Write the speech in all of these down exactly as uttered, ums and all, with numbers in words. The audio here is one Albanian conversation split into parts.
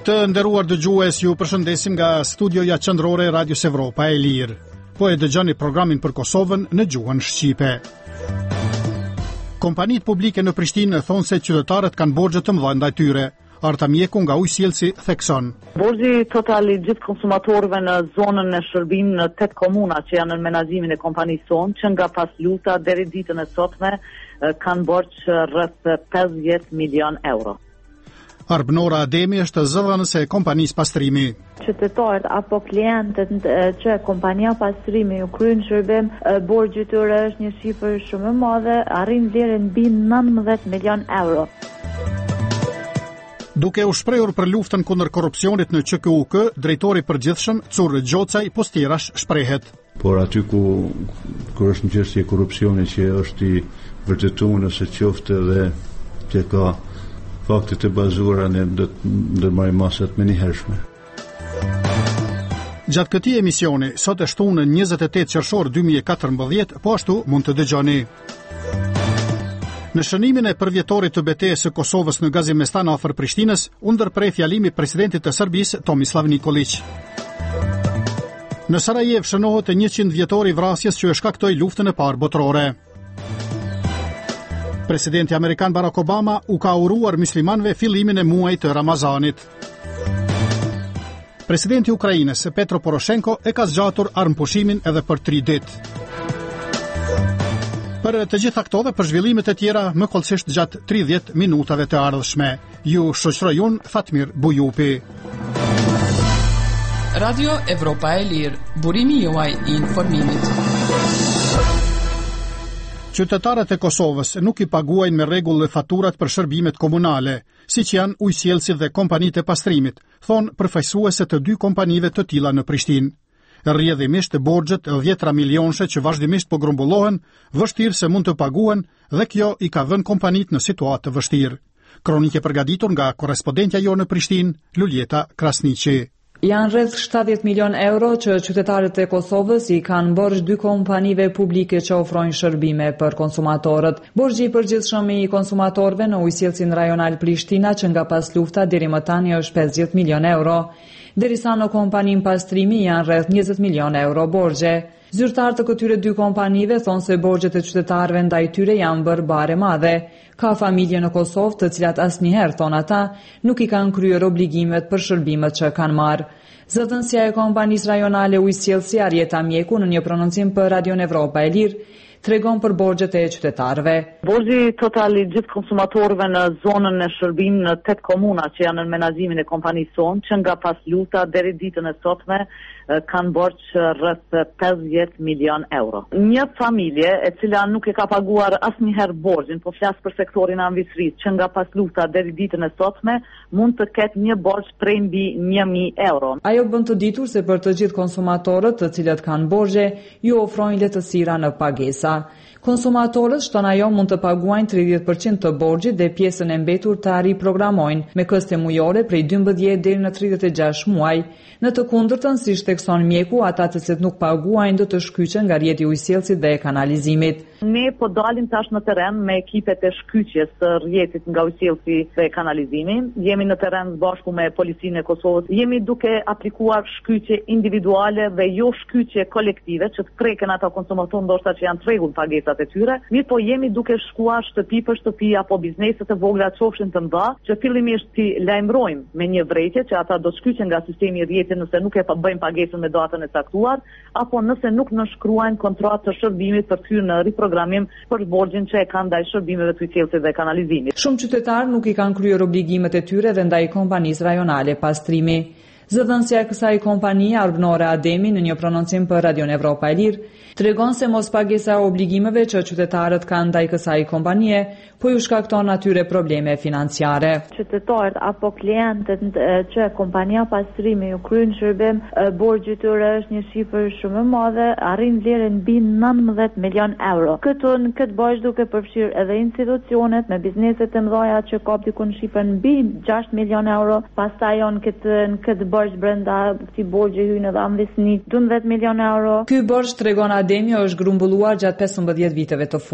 Të nderuar dëgjues, ju përshëndesim nga studioja qendrore e Radios Evropa e Lirë. Po e dëgjoni programin për Kosovën në gjuhën shqipe. Kompanitë publike në Prishtinë thonë se qytetarët kanë borxhe të mëdha ndaj tyre. Arta Mjeku nga ujësjellsi thekson. Borxhi total i gjithë konsumatorëve në zonën e shërbimit në tetë komuna që janë në menaxhimin e kompanisë sonë, që nga pas luta deri ditën e sotme kanë borxh rreth pesëdhjetë milion euro. Arbnora Ademi është zëdhënëse e kompanisë pastrimi. Qytetarët apo klientët që kompania pastrimi ju kryen shërbim, borxhi i tyre është një shifër shumë e madhe, arrin vlerën mbi nëntëmbëdhjetë milion euro. Duke u shprehur për luftën kundër korrupsionit në Q K U K, drejtori i përgjithshëm Currë Gjocaj Postirash shprehet. Por aty ku kur është një çështje korrupsioni që është i vërtetuar ose qoftë edhe që ka fakte të bazuara ne do të ndërmarrim masat më njëhershme. Gjatë këtij emisioni, sot e shtunë njëzet e tetë qershor dy mijë e katërmbëdhjetë, po ashtu mund të dëgjoni. Në shënimin e përvjetorit të betejës së Kosovës në Gazimestan afër Prishtinës, u ndërprej fjalimi i presidentit të Serbisë Tomislav Nikolić. Në Sarajevo shënohet e njëqind vjetori i vrasjes që e shkaktoi luftën e parë botërore. Presidenti Amerikan Barack Obama u ka uruar muslimanëve fillimin e muajit të Ramazanit. Presidenti i Ukrainës Petro Poroshenko e ka zgjatur armëpushimin edhe për tri ditë. Për të gjitha këto dhe për zhvillimet e tjera, më kollësisht gjatë tridhjetë minutave të ardhshme. Ju shoqëroj unë Fatmir Bujupi. Radio Evropa e Lirë, burimi juaj i informimit. Qytetarët e Kosovës nuk i paguajnë me rregull faturat për shërbimet komunale, siç janë ujësjellësit dhe kompanitë e pastrimit, thonë përfaqësuese të dy kompanive të tilla në Prishtinë. Rrjedhimisht borxhet dhjetra milionëshe që vazhdimisht po grumbullohen, vështirë se mund të paguhen dhe kjo i ka vënë kompanitë në situatë të vështirë. Kronikë përgatitur nga korrespondentja jonë në Prishtinë, Luljeta Krasniqi. Janë rreth shtatëdhjetë milion euro që qytetarët e Kosovës i kanë borxh dy kompanive publike që ofrojnë shërbime për konsumatorët. Borxhi i përgjithshëm i konsumatorëve në ujësjellsin rajonal Prishtina që nga pas lufta deri më tani është pesëdhjetë milion euro, derisa në kompaninë pastrimi janë rreth njëzet milion euro borxhe. Zyrtarët e këtyre dy kompanive thonë se borxhet e qytetarëve ndaj tyre janë bërë bare madhe. Ka familje në Kosovë të cilat asnjëherë, thonë ata, nuk i kanë kryer obligimet për shërbimet që kanë marrë. Zëdhënësia e kompanisë rajonale ujësjellsi Arta Mjeku në një prononcim për Radio Evropa e Lirë tregon për borxhet e qytetarëve. Borxhi total i gjithë konsumatorëve në zonën e shërbimit në tetë komuna që janë në menaxhimin e kompanisë sonë, që nga pas luta deri ditën e sotme kanë borxh rreth pesëdhjetë milion euro. Një familje e cila nuk e ka paguar asnjëherë borxhin, po flas për sektorin e anvisrisë, që nga pas luta deri ditën e sotme mund të ketë një borxh prej mbi një mijë euro. Ajo bën të ditur se për të gjithë konsumatorët të cilët kanë borxhe, ju ofrojnë lehtësira në pagesa. Konsumatorët, shton ajo, mund të paguajnë tridhjetë përqind të borxhit dhe pjesën e mbetur të riprogramojnë me koste mujore prej dymbëdhjetë deri në tridhjetë e gjashtë muaj. Në të kundërtën, siç thekson Mjeku, ata të cilët nuk paguajnë do të shkyqen nga rrjeti i ujësjellësit dhe e kanalizimit. Ne po dalim tash në terren me ekipet e shkyqjes së rrjetit nga ujësjellësi dhe kanalizimi. Jemi në terren bashku me policinë e Kosovës. Jemi duke aplikuar shkyqje individuale dhe jo shkyqje kolektive që të preken ata konsumatorë ndoshta që janë të rregull pagesat e tyre. Mirë, po jemi duke shkuar shtëpi për shtëpi apo bizneset e vogla qofshin të mëdha, që fillimisht ti lajmërojmë me një vrejtje që ata do të shkyqen nga sistemi i rrjetit nëse nuk e bëjnë pagesën me datën e caktuar, apo nëse nuk nënshkruajnë kontratë të shërbimit për të hyrë në riprogramim për borxhin që e kanë ndaj shërbimeve të ujësjellësit dhe kanalizimit. Shumë qytetarë nuk i kanë kryer obligimet e tyre dhe ndaj kompanisë rajonale pastrimi. Zëdhënësia e kësaj kompanie, Arbnora Ademi, në një prononcim për Radio Evropa e Lirë, tregon se mos pagesa e obligimeve që qytetarët kanë ndaj kësaj kompanie, po ju shkakton atyre probleme financiare. Qytetarët apo klientët që kompania pastrimi ju kryen shërbim, borxhi i tyre është një shifër shumë e madhe, arrin vlerën mbi nëntëmbëdhjetë milion euro. Këtu në këtë borxh duke përfshirë edhe institucionet me bizneset e mëdha që kap diku në shifër mbi gjashtë milion euro, pastaj on këtë në këtë borxh brenda këtij borxhi hyn edhe amvisni dymbëdhjetë milion euro. Ky borxh tregon Ademi është grumbulluar gjatë pesëmbëdhjetë viteve të fundit.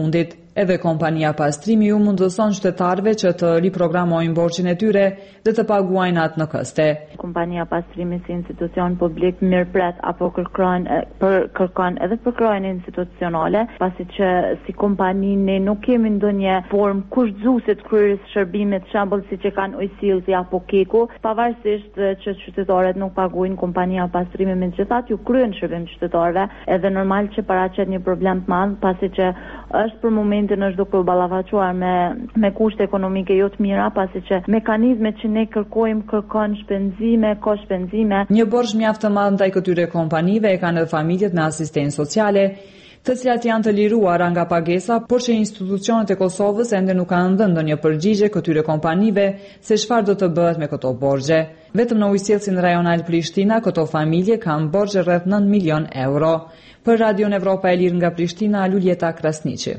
Edhe kompania pastrimi ju mundëson qytetarëve që të riprogramojnë borxhin e tyre dhe të paguajnë atë në këste. Kompania pastrimi si institucion publik mirëpret apo kërkon për kërkon edhe për kërkojnë institucionale, pasi që si kompani ne nuk kemi ndonjë formë kushtëzuese të kryerjes shërbimit, shembull siç e kanë ujësillsi apo keku, pavarësisht që qytetarët nuk paguajnë, kompania pastrimi megjithatë ju kryen shërbim qytetarëve, edhe normal që paraqet një problem të madh, pasi që është për momentin është duke u ballavaçuar me me kushte ekonomike jo të mira, pasi që mekanizmet që ne kërkojmë kërkon shpenzime, ka shpenzime. Një borxh mjaft të madh ndaj këtyre kompanive e kanë edhe familjet me asistencë sociale, të cilat janë të liruara nga pagesa, por që institucionet e Kosovës ende nuk kanë dhënë ndonjë përgjigje këtyre kompanive se çfarë do të bëhet me këto borxhe. Vetëm në ujësillsin rajonal Prishtina, këto familje kanë borxhe rreth nëntë milion euro. Për Radion Evropa e Lirë nga Prishtina, Luljeta Krasniqi.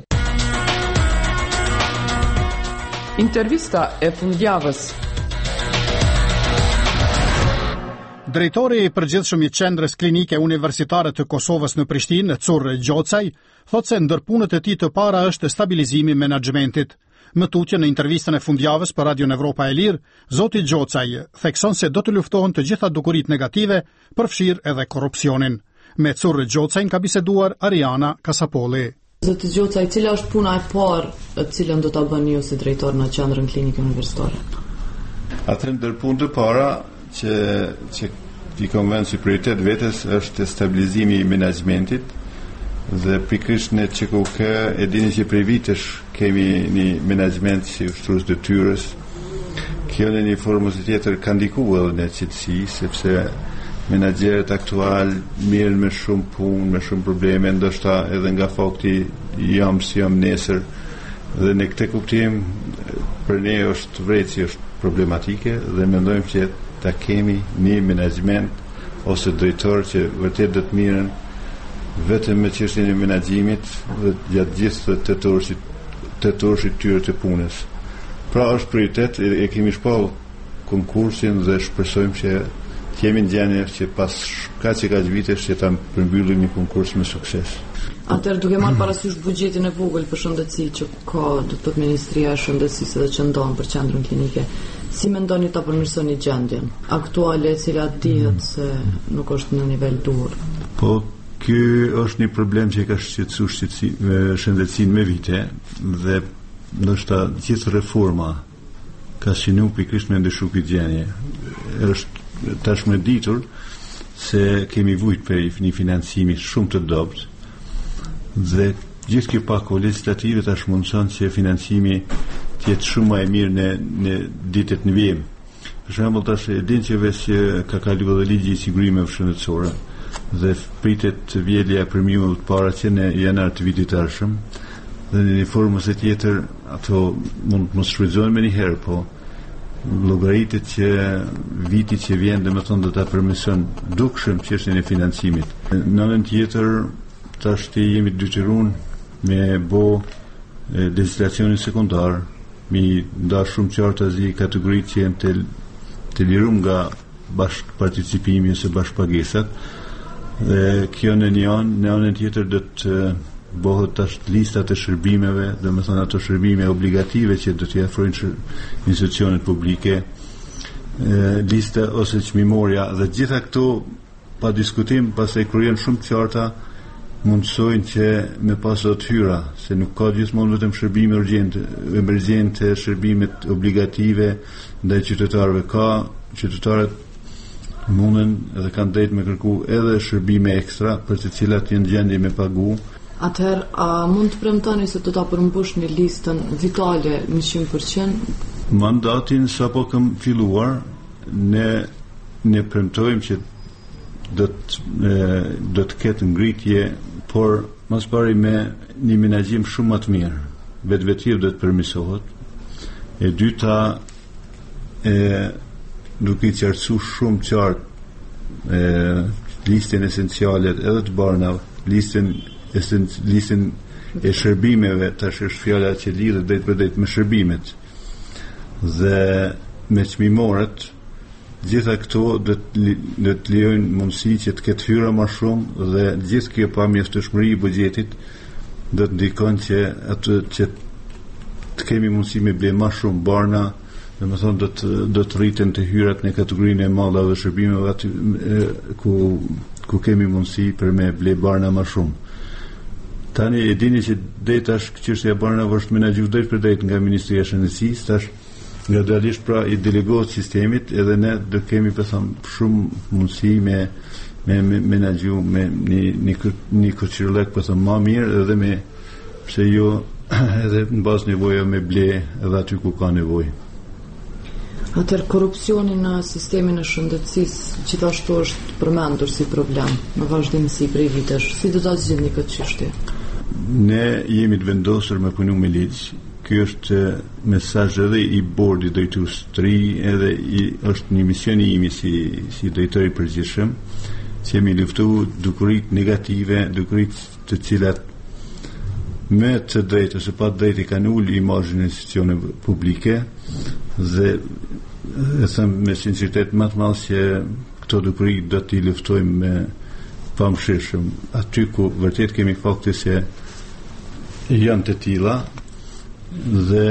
Intervista e fundjavës. Drejtori i përgjithshëm i Qendrës Klinike Universitare të Kosovës në Prishtinë, Curre Gjocaj, thotë se ndër punët e tij të para është stabilizimi i menaxhmentit. Më tutje në intervistën e fundjavës për Radion Evropa e Lirë, zoti Gjocaj thekson se do të luftohen të gjitha dukuritë negative, përfshirë edhe korrupsionin. Me Curre Gjocajn ka biseduar Ariana Kasapolli. Zoti Gjocaj, cila është puna e parë të cilën do ta bëni ju si drejtor në Qendrën Klinike Universitare? Atë ndër punët e para që që i konvent si prioritet vetes është stabilizimi i menaxhmentit dhe pikërisht në Q K K e dini që prej vitesh kemi një menaxhment si ushtrues detyrës. Kjo në një formë tjetër ka ndikuar edhe në qetësi, sepse menaxherët aktual mirën me shumë punë, me shumë probleme, ndoshta edhe nga fakti jam si jam nesër, dhe në këtë kuptim për ne është vrejtësi është problematike dhe mendojmë që ta kemi një menaxhment ose drejtor që vërtet do të mirën vetëm me çështjen e menaxhimit dhe gjatë gjithë të torshit të torshit tyre të punës. Pra është prioritet, e, e kemi shpall konkursin dhe shpresojmë që të jemi në gjendje që pas kaq e kaq vitesh që ta përmbyllim një konkurs me sukses. Atëherë duke marrë parasysh buxhetin e vogël për shëndetësi që ka do të thotë Ministria e Shëndetësisë dhe që ndon për Qendrën Klinike, si mendoni ta përmirësoni gjendjen aktuale e cila dihet se nuk është në nivel duhur? Po, ky është një problem që ka shqetësuar shëndetësinë me vite dhe ndoshta gjithë reforma ka shinu pikërisht me ndryshu këtë gjendje. Është tashmë ditur se kemi vujt për një financimi shumë të dobët dhe gjithë kjo pako legislative tash mundson që financimi të jetë shumë më e mirë në, në ditët në vijim. Për shembull tash e din që vetë që ka kaluar dhe ligji i sigurimeve shëndetësore dhe pritet vjelja e premiumit të para që në janar të vitit të ardhshëm dhe në një formë ose tjetër ato mund të mos shfrytëzohen më një herë, po llogaritet që viti që vjen dhe më thonë do ta përmirëson dukshëm çështjen e financimit. Në anën tjetër tash të jemi detyruar me bo e, legislacionin sekundar, mi nda shumë qartë azi kategoritë që jenë të, të lirum nga bashkë participimi ose bashkë pagesat, dhe kjo në një anë, në anën tjetër do të bëhet tash listat e shërbimeve, dhe më thonë ato shërbime obligative që do t'i ofrojnë institucionet publike, e, lista ose çmimorja, dhe gjitha këto pa diskutim, pastaj kur janë shumë qarta, mundsojnë që me pasot hyra, se nuk ka gjithmonë vetëm shërbime urgjente, emergjente, shërbimet obligative ndaj qytetarëve. Ka qytetarët mundën dhe kanë drejt me kërku edhe shërbime ekstra për të cilat janë gjendje me pagu. Atëherë, a mund të premtoni se do ta përmbushni listën vitale në njëqind përqind? Mandatin sapo kam filluar, ne ne premtojmë që do të do të ketë ngritje, por mos pari me një menaxhim shumë më të mirë. Vetvetiu do të përmirësohet. E dyta, e duke i qartësuar shumë qartë e listën esenciale edhe të barnave, listën esen, listën e shërbimeve, tash është fjala që lidhet drejt për drejt me shërbimet. Dhe me çmimorët, gjitha këto do të lejojnë mundësi që të ketë hyra më shumë dhe gjithë kjo pamjeftueshmëri i buxhetit do të ndikon që atë që të kemi mundësi me ble më shumë barna, dhe më thonë do të, do të rriten të hyrat në kategorinë e mallave dhe shërbimeve aty ku, ku kemi mundësi për me ble barna më shumë. Tani e dini që deri tash çështja e barnave është menaxhuar drejt për drejt nga Ministria e Shëndetësisë, tash gradualisht pra i delegohet sistemit edhe ne do kemi pëtham shumë mundësi me me menaxhu me një një një kërcirlek pëtham më mirë edhe me pse jo edhe në bazë nevojave me ble edhe aty ku ka nevojë. Atër korupcioni në sistemin e shëndetësisë gjithashtu është përmendur si problem në vazhdimsi prej vitesh. Si do ta zgjidhni këtë çështje? Ne jemi të vendosur me punu me ligj. Ky është mesazh edhe i bordit drejtues të ri, edhe i, është një mision i imi si, si drejtori i përgjithshëm, që jemi luftu dukurit negative, dukurit të cilat me të drejtë ose pa drejtë kanë ulë imazhin e institucioneve publike dhe e them me sinqeritet më të madh që këto dukuri do t'i luftojmë me pamshirshëm aty ku vërtet kemi fakte se janë të tilla dhe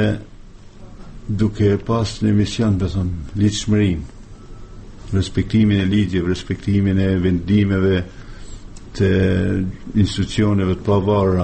duke pas në mision beson ligjshmërinë, respektimin e ligjeve, respektimin e vendimeve të institucioneve të pavarura,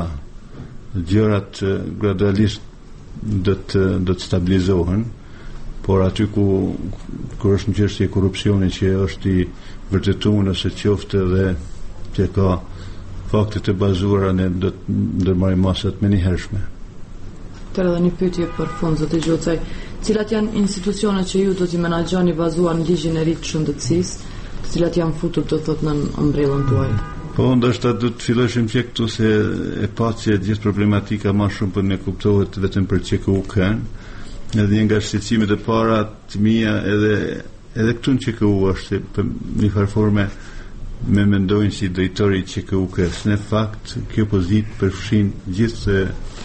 gjërat gradualisht do të do të stabilizohen, por aty ku kur është një çështje korrupsioni që është i vërtetuar ose qoftë edhe që ka fakte të bazuara ne do të ndërmarrim masat me njëhershme. Tërë edhe një pyetje për fund, zotë Gjocaj, cilat janë institucionet që ju do t'i menaxhoni bazuar në ligjin e ri të shëndetësisë, të cilat janë futur do thotë në umbrellën tuaj? Po, ndoshta do të filloshim që këtu se e pa që gjithë problematika më shumë për ne kuptohet vetëm për që ku kanë, edhe një nga shqetësimet e para të mia edhe edhe këtu në që ku është për një farforme me mendojnë si drejtori që ku kës. Në fakt, kjo pozitë përfshin gjithë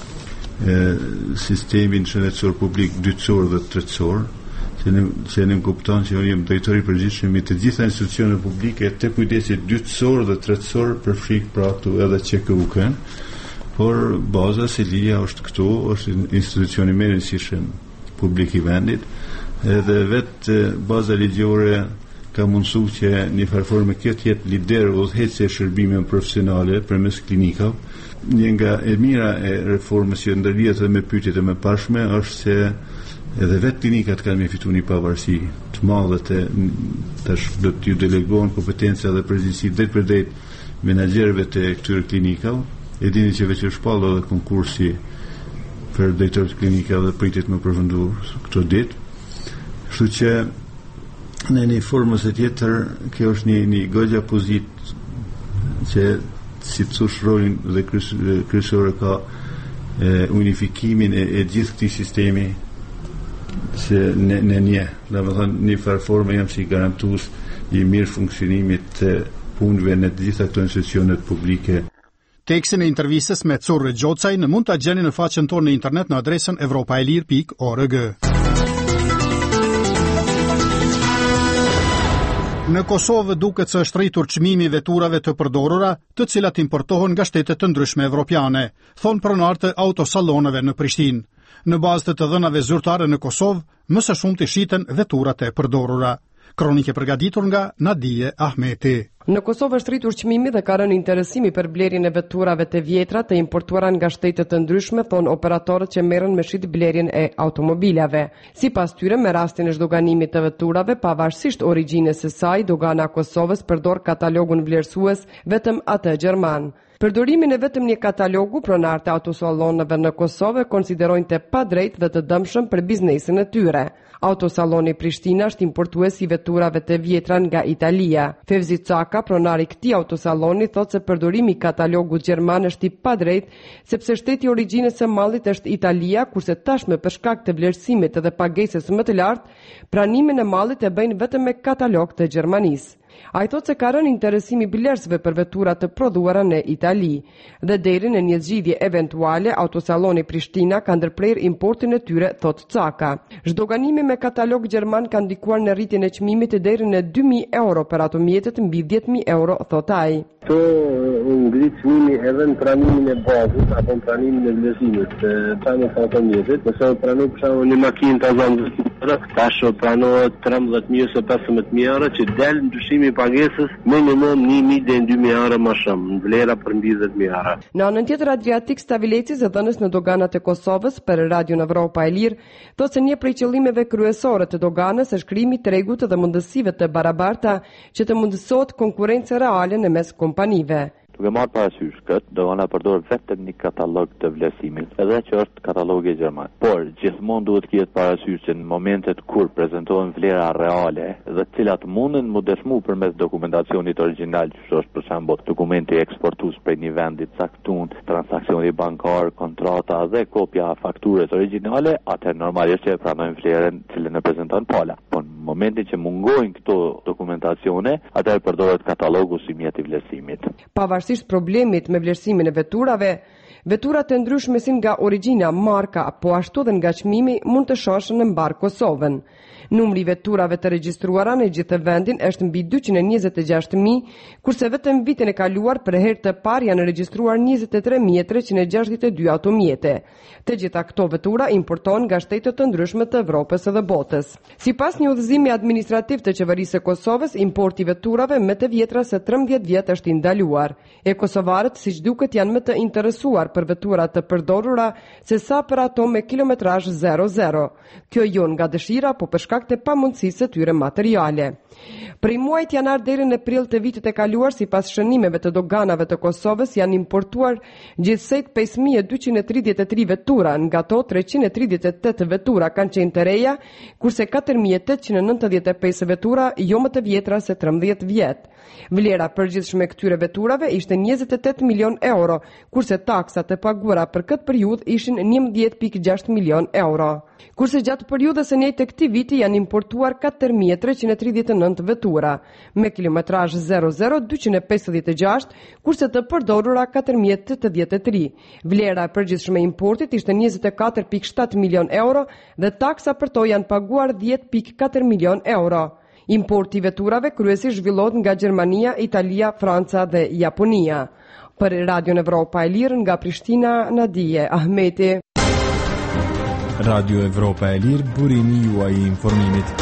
e, sistemin shëndetësor publik dytësor dhe tretësor, që ne, që ne kupton që unë jem drejtori përgjithshëm i të gjitha institucioneve publike të kujdesit dytësor dhe tretësor përfshik pra këtu edhe që ku kën, por baza se lija është këtu, është institucioni më i rëndësishëm publik i vendit, edhe vetë baza ligjore ka mundësu që një farforme kjo të jetë lider udhëheqëse e shërbimeve profesionale përmes klinikave. Një nga e mira e reformës që ndërlihet edhe me pyetjet e mëparshme është se edhe vetë klinikat kanë me fitu një pavarësi të madhe të tash do t'ju delegohen kompetenca dhe përgjegjësi drejt për drejt menaxherëve të këtyre klinikave. E dini që veç është shpallë edhe konkursi për drejtorët klinika dhe pritet me përfunduar këto ditë. Kështu që në një formës e tjetër, kjo është një, një gojja pozit që si të thush rolin dhe kryesore ka e, unifikimin e, e gjithë këtij sistemi se në, në një, dhe më thënë një farë forme jam si garantues i mirë funksionimit të punëve në të gjitha këto institucionet publike. Tekstin e intervistës me Curre Gjocaj në mund të gjeni në faqen tonë në internet në adresën evropaelir pikë org. Në Kosovë duket se është rritur çmimi i veturave të përdorura, të cilat importohen nga shtete të ndryshme evropiane, thon pronarët e autosalloneve në Prishtinë. Në bazë të të dhënave zyrtare në Kosovë, më së shumti shiten veturat e përdorura. Kronike përgatitur nga Nadije Ahmeti. Në Kosovë është rritur çmimi dhe ka rënë interesimi për blerjen e veturave të vjetra të importuara nga shtete të ndryshme, thon operatorët që merren me shit blerjen e automobilave. Sipas tyre, me rastin e zhdoganimit të veturave, pavarësisht origjinës së saj, dogana e Kosovës përdor katalogun vlerësues vetëm atë gjerman. Përdorimin e vetëm një katalogu, pronarët e autosalloneve në Kosovë konsiderojnë të padrejtë dhe të dëmshëm për biznesin e tyre. Autosalloni Prishtina është importues i veturave të vjetra nga Italia. Fevzi Caka, pronari i këtij autosalloni, thotë se përdorimi i katalogut gjerman është i padrejtë, sepse shteti i origjinës së mallit është Italia, kurse tashmë për shkak të vlerësimit dhe pagesës më të lartë, pranimin e mallit e bëjnë vetëm me katalog të Gjermanisë. Ai thotë se ka rënë interesimi blerësve për vetura të prodhuara në Itali dhe deri në një zgjidhje eventuale autosalloni Prishtina ka ndërprer importin e tyre, thot Caka. Zhdoganimi me katalog gjerman ka ndikuar në rritjen e çmimit deri në dy mijë euro për ato mjetet mbi dhjetë mijë euro, thot ai. Këto ngrit çmimi edhe në pranimin e bazës apo në pranimin e vlerësimit të pranë ato mjetet, nëse pranoj për shembull një makinë të azamës tash pranohet trembëdhjetë mijë ose pesëmbëdhjetë mijë euro që del ndryshimi i pagesës minimum një mijë deri në dy mijë euro më shumë, vlera për mbi dhjetë mijë euro. Në anën tjetër, Adriatik Stavileci, zëdhënës në doganat e Kosovës për Radio Evropa e Lirë, thotë se një prej qëllimeve kryesore të doganës është krijimi i tregut dhe mundësive të barabarta që të mundësohet konkurrencë reale në mes kompanive. Duke marrë parasysh këtë, dogana përdor vetëm një katalog të vlerësimit, edhe që është katalogi gjerman. Por gjithmonë duhet kihet parasysh që në momentet kur prezantohen vlera reale dhe të cilat mundën mu dëshmu përmes dokumentacionit origjinal, që është për shembull dokumenti eksportues prej një vendi të caktuar, transakcioni bankar, kontrata dhe kopja fakturës origjinale, atëherë normalisht që e pranojnë vlerën që e prezanton pala. Po në momentin që mungojnë këto dokumentacione, atëherë përdoret katalogu si mjet i vlerësimit. Pavarësisht problemit me vlerësimin e veturave, veturat e ndryshme si nga origjina, marka, po ashtu dhe nga çmimi mund të shohën në mbar Kosovën. Numri i veturave të regjistruara në gjithë vendin është mbi dyqind e njëzet e gjashtë mijë, kurse vetëm vitin e kaluar për herë të parë janë regjistruar njëzet e tre mijë e treqind e gjashtëdhjetë e dy automjete. Të gjitha këto vetura importohen nga shtetet të ndryshme të Evropës dhe botës. Sipas një udhëzimi administrativ të qeverisë së Kosovës, importi i veturave më të vjetra se trembëdhjetë vjet është i ndaluar. E kosovarët, siç duket, janë më të interesuar për vetura të përdorura se sa për ato me kilometrazh zero zero. Kjo jo nga dëshira, po për shkak të pamundësisë së tyre materiale. Prej muajit janar deri në prill të vitit e kaluar, sipas shënimeve të doganave të Kosovës, janë importuar gjithsej pesë mijë dyqind e tridhjetë e tre vetura, nga to treqind e tridhjetë e tetë vetura kanë qenë të reja, kurse katër mijë tetëqind e nëntëdhjetë e pesë vetura jo më të vjetra se trembëdhjetë vjet. Vlera përgjithshme e këtyre veturave ishte njëzet e tetë milion euro, kurse taksat e paguara për këtë periudhë ishin njëmbëdhjetë pikë gjashtë milion euro. Kurse gjatë periudhës së njëjtë të këtij viti janë importuar katër mijë treqind e tridhjetë e nëntë vetura, me kilometrazh zero zero dyqind e pesëdhjetë e gjashtë, kurse të përdorura katër mijë e tetëdhjetë e tre. Vlera e përgjithshme e importit ishte njëzet e katër pikë shtatë milion euro dhe taksa për to janë paguar dhjetë pikë katër milion euro. Importi i veturave kryesisht zhvillohet nga Gjermania, Italia, Franca dhe Japonia. Për Radio Evropa e Lirë nga Prishtina, Nadije Ahmeti. Radio Evropa e Lirë, burimi juaj i informimit.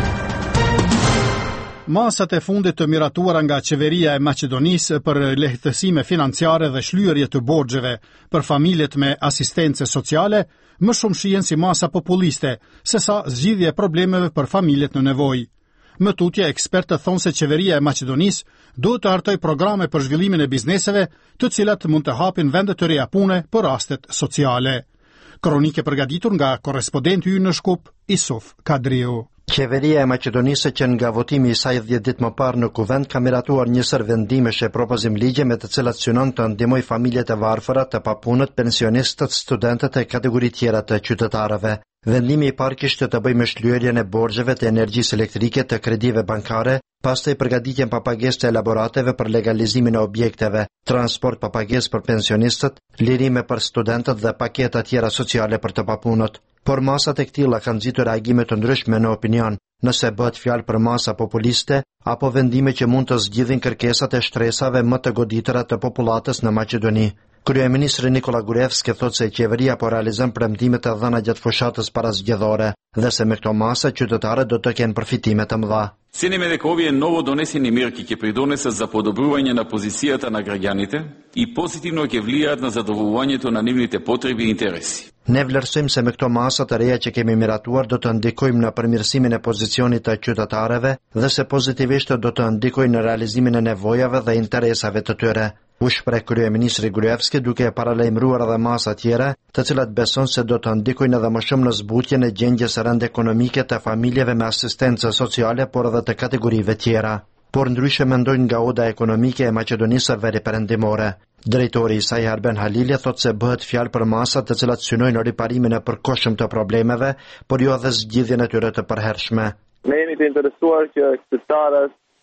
Masat e fundit të miratuara nga qeveria e Maqedonisë për lehtësime financiare dhe shlyerje të borxheve për familjet me asistencë sociale më shumë shihen si masa populiste, sesa zgjidhje e problemeve për familjet në nevojë. Më tutje, ekspertët thonë se qeveria e Maqedonisë duhet të hartoj programe për zhvillimin e bizneseve, të cilat mund të hapin vende të reja pune për rastet sociale. Kronike përgatitur nga korrespondenti ynë në Shkup, Isuf Kadriu. Qeveria e Maqedonisë që nga votimi i saj dhjetë ditë më parë në kuvend ka miratuar njësër vendimesh e propozim ligje me të cilat synon të ndihmoj familjet e varfëra, të papunët, pensionistët, studentët e kategori tjera të qytetarëve. Vendimi i parë kishte të bëjë me shlyerjen e borxheve të energjisë elektrike të kredive bankare, pastaj përgatitjen pa pagesë të elaborateve për legalizimin e objekteve, transport pa pagesë për pensionistët, lirime për studentët dhe paketa tjera sociale për të papunët. Por masat e këtilla kanë nxitur reagime të ndryshme në opinion, nëse bëhet fjalë për masa populiste apo vendime që mund të zgjidhin kërkesat e shtresave më të goditëra të popullatës në Maqedoni. Kryeministri Nikola Gruevski thotë se qeveria po realizon premtimet e dhëna gjatë fushatës parazgjedhore dhe se me këto masa qytetarët do të kenë përfitime të mëdha. Ценим дека овие ново донесени мерки ќе придонесат за подобрување на позицијата на граѓаните и позитивно ќе влијаат на задоволувањето на нивните потреби и интереси. Ne vlerësojmë se me këto masa të reja që kemi miratuar do të ndikojmë në përmirësimin e pozicionit të qytetarëve dhe se pozitivisht do të ndikojnë në realizimin e nevojave dhe interesave të tyre. U shpreh kryeministri Gruevski duke paralajmëruar edhe masa tjera, të cilat beson se do të ndikojnë edhe më shumë në zbutjen e gjendjes së rëndë ekonomike të familjeve me asistencë sociale, por edhe të kategorive tjera. Por ndryshe mendojnë nga oda ekonomike e Maqedonisë së Veriperëndimore. Drejtori i saj Arben Halili thotë se bëhet fjalë për masa të cilat synojnë riparimin e përkohshëm të problemeve, por jo edhe zgjidhjen e tyre të përhershme. Ne jemi të interesuar që qytetarët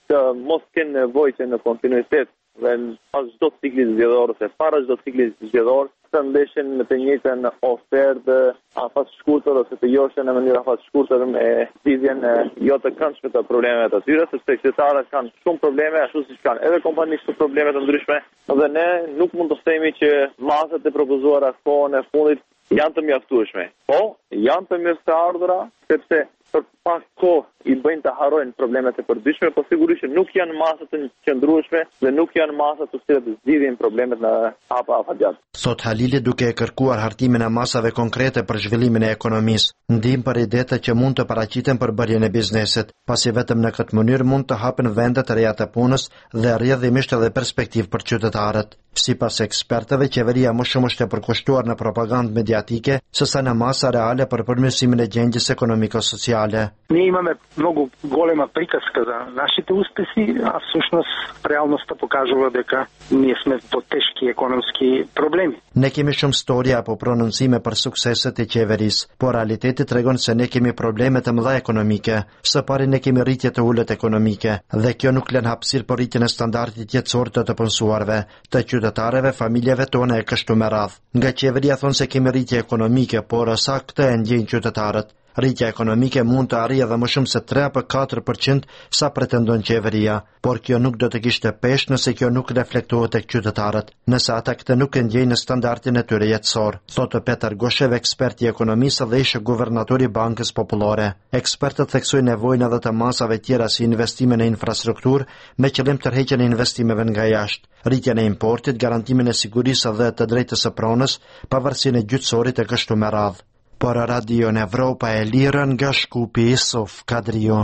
që mos kenë nevojë që në kontinuitet dhe pas çdo cikli zgjedhor ose para çdo cikli zgjedhor të ndeshin me të njëjtën ofertë afat shkurtër ose të joshin në mënyrë afat shkurtër me zgjidhjen jo të këndshme të problemeve të tyre, sepse qytetarët kanë shumë probleme ashtu siç kanë edhe kompanisë të probleme të ndryshme, dhe ne nuk mund të themi që masat e propozuara kohën e fundit janë të mjaftueshme. Po, janë të mirë të ardhura, sepse për pak kohë i bëjnë të harrojnë problemet e përditshme, por sigurisht nuk janë masa të qëndrueshme dhe nuk janë masa të cilat zgjidhin problemet në hapa afatgjatë. Thot Halili duke e kërkuar hartimin e masave konkrete për zhvillimin e ekonomisë, ndihmë për idetë që mund të paraqiten për bërjen e biznesit, pasi vetëm në këtë mënyrë mund të hapen vende të reja të punës dhe rrjedhimisht edhe perspektivë për qytetarët. Sipas ekspertëve, qeveria më shumë është e përkushtuar në propagandë mediatike sesa në masa reale për përmirësimin e gjendjes ekonomiko-sociale. Ние имаме много голема приказка за нашите успеси, а всъщност реалността показва дека ние сме под тежки економски проблеми. Ne kemi shumë storia apo prononcime për sukseset e qeverisë, por realiteti tregon se ne kemi probleme të mëdha ekonomike. Së pari ne kemi rritje të ulët ekonomike, dhe kjo nuk lën hapësirë për rritjen e standardit jetësor të të punësuarve, të qytetarëve, familjeve tona e kështu me radhë. Nga qeveria thonë se kemi rritje ekonomike, por sa këtë e ndjejnë qytetarët. Rritja ekonomike mund të arrijë edhe më shumë se tre apo katër përqind sa pretendon qeveria, por kjo nuk do të kishte peshë nëse kjo nuk reflektohet tek qytetarët, nëse ata këtë nuk e ndjejnë në standardin e tyre jetësor, thotë Petar Goshev, ekspert i ekonomisë dhe ish guvernatori i Bankës Popullore. Ekspertët theksojnë nevojën edhe të masave tjera si investime në infrastrukturë me qëllim tërheqjen e investimeve nga jashtë, rritjen e importit, garantimin e sigurisë dhe të drejtës së pronës, pavarësinë e gjyqësorit e kështu me radhë. Por Radio në Evropa e Lirë nga Shkupi Sof Kadrio.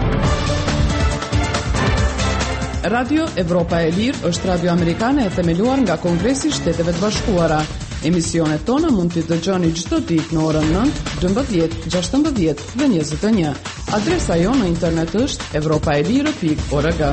Radio Evropa e Lirë është radio amerikane e themeluar nga Kongresi i Shteteve të Bashkuara. Emisionet tona mund t'i dëgjoni çdo ditë në orën nëntë, dymbëdhjetë, gjashtëmbëdhjetë dhe njëzet e një. Adresa jonë në internet është evropaelire pikë org.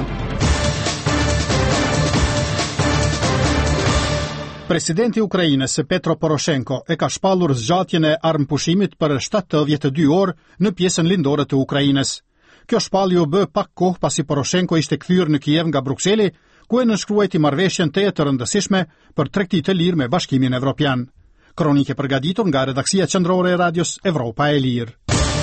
Presidenti i Ukrainës Petro Poroshenko e ka shpallur zgjatjen e armëpushimit për shtatëdhjetë e dy orë në pjesën lindore të Ukrainës. Kjo shpallje u bë pak kohë pasi Poroshenko ishte kthyer në Kiev nga Brukseli, ku e nënshkruajti marrëveshjen të të rëndësishme për tregti të lirë me Bashkimin Evropian. Kronike përgatitur nga redaksia qendrore e radios Evropa e Lirë.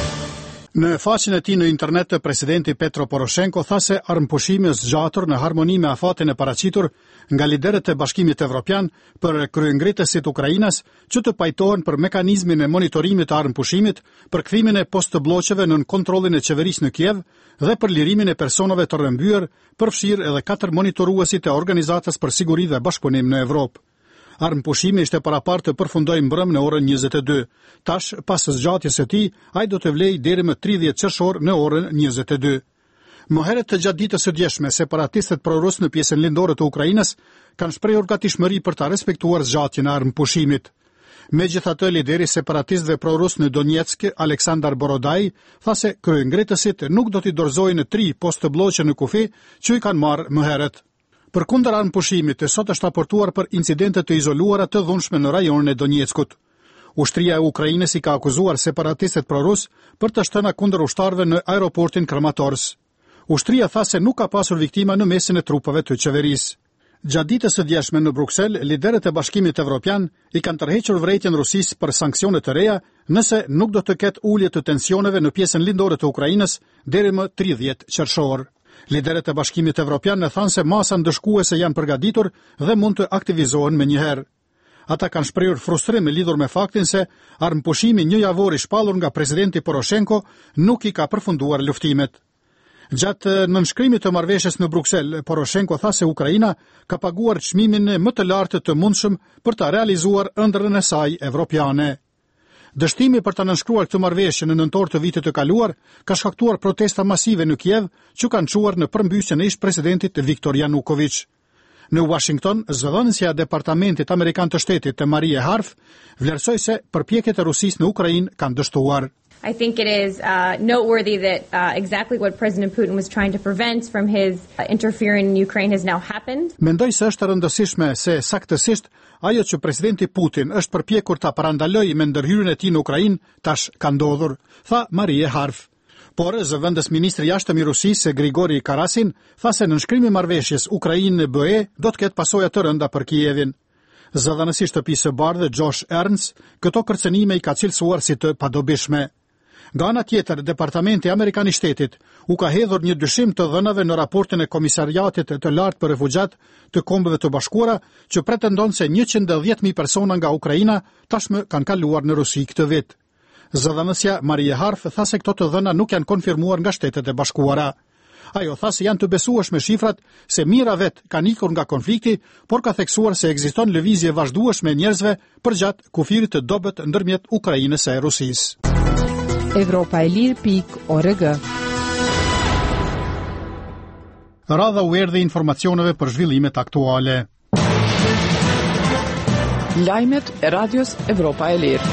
Në faqen e tij në internet, presidenti Petro Poroshenko tha se armëpushimi është zgjatur në harmoni me afatin e paraqitur nga liderët e Bashkimit Evropian për kryengritësit Ukrainas që të pajtohen për mekanizmin e monitorimit të armëpushimit, për kthimin e postbllokeve nën kontrollin e qeverisë në Kiev dhe për lirimin e personave të rrëmbyer, përfshirë edhe katër monitoruesit e Organizatës për Siguri dhe Bashkëpunim në Evropë. Armëpushimi ishte parapar të përfundojë mbrëm në orën njëzet e dy. Tash, pas zgjatjes së tij, ai do të vlejë deri më tridhjetë qershor në orën njëzet e dy. Më herët të gjatë ditës së djeshme, separatistët prorus në pjesën lindore të Ukrainës kanë shprehur gatishmëri për ta respektuar zgjatjen e armëpushimit. Megjithatë, lideri separatistëve prorus në Donetsk, Aleksandar Borodaj, tha se kryengritësit nuk do t'i dorëzojnë tri postbllokë në kufi që i kanë marrë më herët. Përkundër armëpushimit, sot është raportuar për incidente të izoluara të dhunshme në rajonin e Donetskut. Ushtria e Ukrainës i ka akuzuar separatistët prorus për të shtëna kundër ushtarëve në aeroportin Kramatorsk. Ushtria tha se nuk ka pasur viktima në mesin e trupave të qeverisë. Gjatë ditës së djeshme në Bruksel, liderët e Bashkimit Evropian i kanë tërhequr vërejtjen Rusisë për sanksione të reja nëse nuk do të ketë ulje të tensioneve në pjesën lindore të Ukrainës deri më tridhjetë qershor. Liderët e Bashkimit Evropian e thanë se masa ndëshkuese janë përgatitur dhe mund të aktivizohen me njëherë. Ata kanë shprehur frustrim me lidhur me faktin se armëpushimi një javor i shpallur nga presidenti Poroshenko nuk i ka përfunduar luftimet. Gjatë nënshkrimit të marrëveshjes në Bruksel, Poroshenko tha se Ukraina ka paguar çmimin më të lartë të mundshëm për ta realizuar ëndrrën e saj evropiane. Dështimi për të nënshkruar këtë marrëveshje në nëntor të vitit të kaluar ka shkaktuar protesta masive në Kiev që kanë çuar në përmbysjen e ish-presidentit Viktor Yanukovych. Në Washington, zëdhënësja e Departamentit Amerikan të Shtetit të Marie Harf vlerësoi se përpjekjet e Rusisë në Ukrainë kanë dështuar. I think it is uh, noteworthy that uh, exactly what President Putin was trying to prevent from his uh, interfering in Ukraine has now happened. Mendoj se është e rëndësishme se saktësisht ajo që presidenti Putin është përpjekur ta parandalojë me ndërhyrjen e tij në Ukrainë tash ka ndodhur, tha Marie Harf. Por zëvendës ministri i jashtëm i Rusisë Grigori Karasin tha se nënshkrimi i marrëveshjes Ukrainë-B E do të ketë pasoja të rënda për Kievin. Zëdhënësi i shtëpisë së bardhë Josh Ernst këto kërcënime i ka cilësuar si të padobishme. Nga ana tjetër, Departamenti Amerikan i Shtetit u ka hedhur një dyshim të dhënave në raportin e Komisariatit të lartë për refugjat të Kombeve të Bashkuara, që pretendon se njëqind e dhjetë mijë persona nga Ukraina tashmë kanë kaluar në Rusi këtë vit. Zëdhënësja Marie Harf tha se këto të dhëna nuk janë konfirmuar nga Shtetet e Bashkuara. Ajo tha se janë të besueshme shifrat se mijëra vet kanë ikur nga konflikti, por ka theksuar se ekziston lëvizje vazhdueshme e njerëzve përgjatë kufirit të dobët ndërmjet Ukrainës e Rusisë. Evropa e Lirë pik org. Radha u erdhi informacioneve për zhvillimet aktuale. Lajmet e Radios Evropa e Lirë.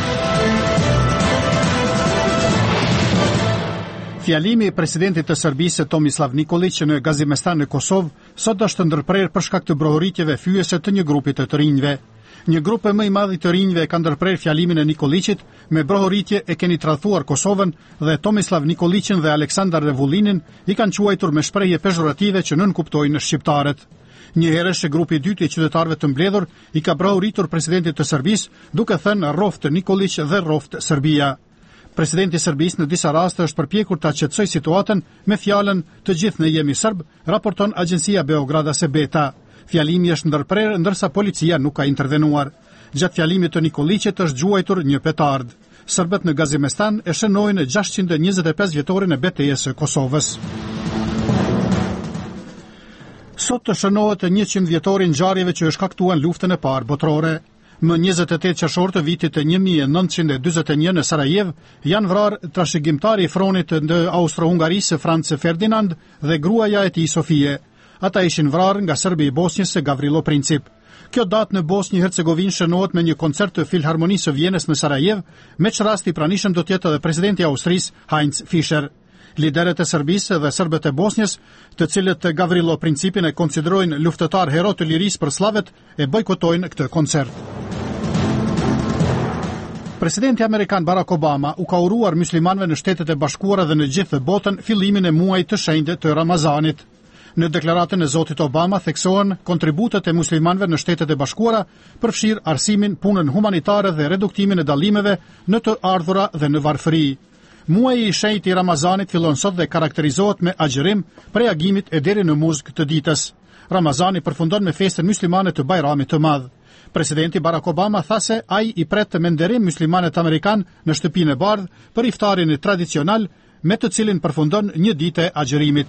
Fjalimi i presidentit të Serbisë Tomislav Nikolić në Gazimestan në Kosovë sot është ndërprer për shkak të brohoritjeve fyese të një grupi të të rinjve. Një grup më i madh i të rinjve ka ndërprer fjalimin e Nikolićit me brohoritje e keni tradhuar Kosovën dhe Tomislav Nikolićin dhe Aleksandar Revulinin i kanë quajtur me shprehje pejorative që nën kuptojnë shqiptarët. Një herësh grupi i dytë i qytetarëve të mbledhur i ka brohoritur presidentit të Serbisë duke thënë rroft Nikolić dhe rroft Serbia. Presidenti i Serbisë në disa raste është përpjekur ta qetësojë situatën me fjalën të gjithë ne jemi serb, raporton agjencia Beograda Sebeta. Fjalimi është ndërprer ndërsa policia nuk ka intervenuar. Gjatë fjalimit të Nikolićit është gjuajtur një petard. Serbët në Gazimestan e shënojnë gjashtëqind e njëzet e pesë vjetorin e betejës së Kosovës. Sot të shënohet njëqind vjetorin ngjarjeve që shkaktuan luftën e parë botërore. Më njëzet e tetë qershor të vitit të një mijë e nëntëqind e dyzet e një në Sarajev, janë vrarë trashëgimtari i fronit në Austro-Hungarisë Franz Ferdinand dhe gruaja e tij Sofie. Ata ishin vrarë nga serbi i Bosnjës Gavrilo Princip. Kjo datë në Bosnjë Hercegovinë shënohet me një koncert të Filharmonisë së Vjenës në Sarajev, me që rast i pranishëm do të jetë edhe presidenti i Austrisë Heinz Fischer. Liderët e Serbisë dhe serbët e Bosnjës, të cilët Gavrilo Principin e konsiderojnë luftëtar hero të lirisë për sllavet, e bojkotojnë këtë koncert. Presidenti Amerikan Barack Obama u ka uruar muslimanëve në Shtetet e Bashkuara dhe në gjithë botën fillimin e muajit të shenjtë të Ramazanit. Në deklaratën e Zotit Obama theksohen kontributet e muslimanëve në Shtetet e Bashkuara, përfshir arsimin, punën humanitare dhe reduktimin e dallimeve në të ardhura dhe në varfëri. Muaji i shenjtë i Ramazanit fillon sot dhe karakterizohet me agjërim, prej agimit e deri në muzikë të ditës. Ramazani përfundon me festën muslimane të Bajramit të Madh. Presidenti Barack Obama tha se ai i pret me nderim muslimanët amerikan në shtëpinë e bardhë për iftarin tradicional, me të cilin përfundon një ditë e agjërimit.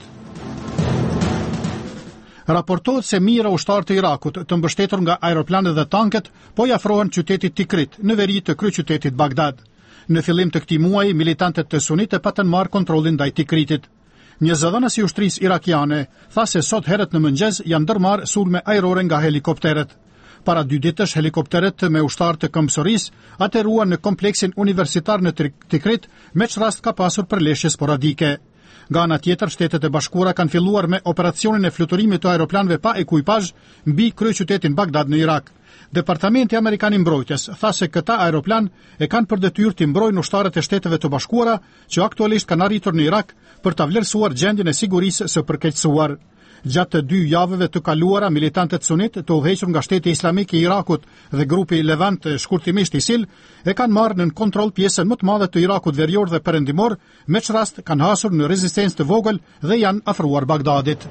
Raportohet se mijëra ushtarë të Irakut, të mbështetur nga aeroplanet dhe tanket, po i afrohen qytetit Tikrit, në veri të kryeqytetit Bagdad. Në fillim të këtij muaji, militantët të Sunit e patën marrë kontrollin ndaj Tikritit. Një zëdhënës i ushtrisë irakiane tha se sot herët në mëngjes janë ndërmarrë sulme ajrore nga helikopteret. Para dy ditësh, helikopteret me ushtarë të Këmbësorisë ateruan në kompleksin universitar në Tikrit, me që rast ka pasur përleshje sporadike. Nga ana tjetër, Shtetet e Bashkuara kanë filluar me operacionin e fluturimit të aeroplanëve pa ekuipazh mbi kryeqytetin Bagdad në Irak. Departamenti Amerikan i Mbrojtjes tha se këta aeroplan e kanë për detyrë të mbrojnë ushtarët e Shteteve të Bashkuara që aktualisht kanë arritur në Irak për ta vlerësuar gjendjen e sigurisë së përkeqësuar. Gjatë dy javëve të kaluara, militantët sunit të udhëhequr nga Shteti Islamik i Irakut dhe grupi Levant, shkurtimisht ISIL, e kanë marrë në kontroll pjesën më të madhe të Irakut verior dhe perëndimor, me që rast kanë hasur në rezistencë të vogël dhe janë afruar Bagdadit.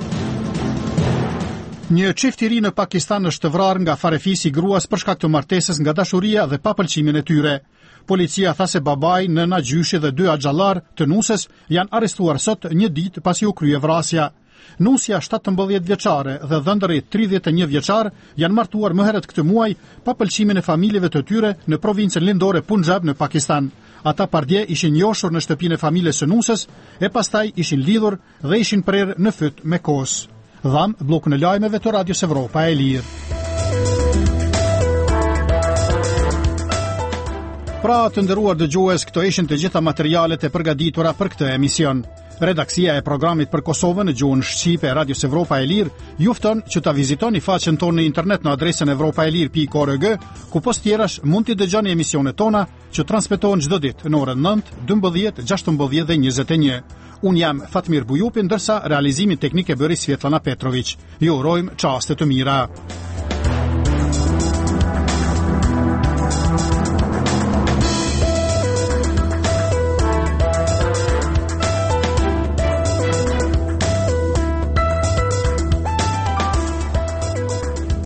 Një çift i ri në Pakistan është vrarë nga farefisi i gruas për shkak të martesës nga dashuria dhe papëlqimin e tyre. Policia tha se babai, nëna, gjyshi dhe dy axhallar të nusës janë arrestuar sot, një ditë pasi u krye vrasja. Nusja shtatëmbëdhjetë vjeçare dhe dhëndëri tridhjetë e një vjeçar janë martuar më herët këtë muaj pa pëlqimin e familjeve të tyre në provincën lindore Punjab në Pakistan. Ata pardje ishin njohur në shtëpinë e familjes së nusës e pastaj ishin lidhur dhe ishin prerë në fyt me kos. Dham bllokun e lajmeve të Radios Evropa e Lirë. Pra të nderuar dëgjues, këto ishin të gjitha materialet e përgatitura për këtë emision. Redaksia e programit për Kosovën në gjuhën shqipe e Radios Evropa e Lirë ju fton që ta vizitoni faqen tonë në internet në adresën evropaelir pikë org, ku post tjerash mund t'i dëgjoni emisionet tona që transmetohen çdo ditë në orën nëntë, dymbëdhjetë, gjashtëmbëdhjetë dhe njëzet e një. Unë jam Fatmir Bujupi, ndërsa realizimin teknik e bëri Svetlana Petrović. Ju urojmë çaste të mira.